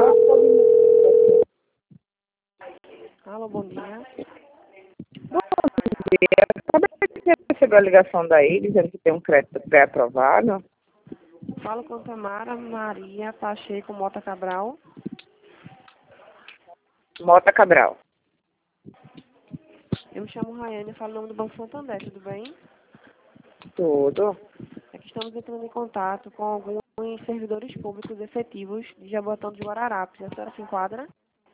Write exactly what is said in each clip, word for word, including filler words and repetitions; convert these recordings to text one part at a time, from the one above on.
Alô, bom dia. Bom dia. Acabei de receber a ligação daí, dizendo que tem um crédito pré-aprovado. Falo com Tamara Maria Pacheco Mota Cabral. Mota Cabral. Eu me chamo Rayane, falo em nome do Banco Santander, tudo bem? Tudo. É que estamos entrando em contato com alguns servidores públicos efetivos de Jabotão de Guararapes. A senhora se enquadra?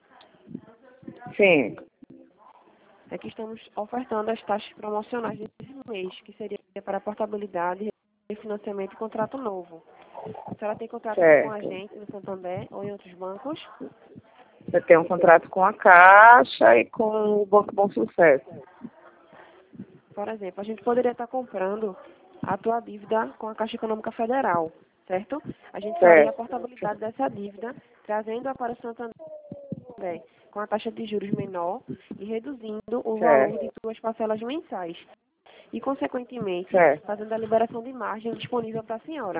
Sim. É que estamos ofertando as taxas promocionais desse mês, que seria para portabilidade, refinanciamento e contrato novo. A senhora tem contrato Certo. com a gente no Santander ou em outros bancos? Você tem um contrato com a Caixa e com o Banco Bom Sucesso. Por exemplo, a gente poderia estar comprando a tua dívida com a Caixa Econômica Federal, certo? A gente faria a Certo. portabilidade dessa dívida, trazendo-a para o Santander com a taxa de juros menor e reduzindo o valor Certo. de tuas parcelas mensais. E, consequentemente, Certo. fazendo a liberação de margem disponível para a senhora.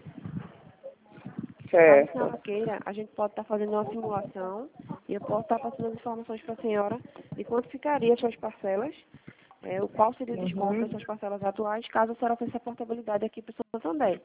Caso a senhora Certo. queira, a gente pode estar fazendo uma simulação e eu posso estar passando as informações para a senhora de quanto ficaria as suas parcelas, é, o qual seria o desconto das Uhum. suas parcelas atuais, caso a senhora faça a portabilidade aqui para o Santander.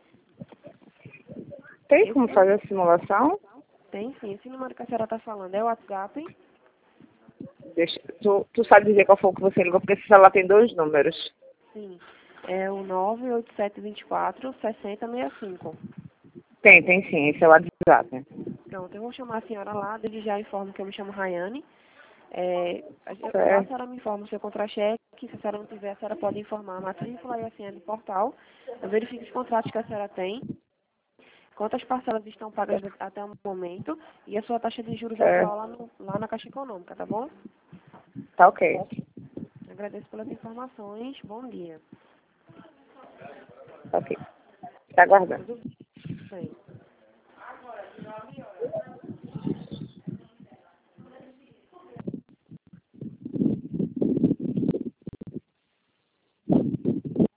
Tem como Esse fazer número, a simulação? tem sim, esse número que a senhora está falando é o WhatsApp? Deixa, tu, tu sabe dizer qual foi o que você ligou? Porque esse celular tem dois números. Sim, é o nove oito sete dois quatro, seis zero seis cinco. Tem, tem sim. Esse é o WhatsApp. Pronto, eu vou chamar a senhora lá, desde já informo que eu me chamo Rayane. É, a- lá a Certo. senhora me informa o seu contra-cheque, se a senhora não tiver, a senhora pode informar a matrícula e a senha do portal. Eu verifico os contratos que a senhora tem, quantas parcelas estão pagas até o momento e a sua taxa de juros atual lá, Certo. no- lá na Caixa Econômica, tá bom? Tá ok. Agradeço pelas informações, bom dia. Tá ok. Tá aguardando. Tudo bem.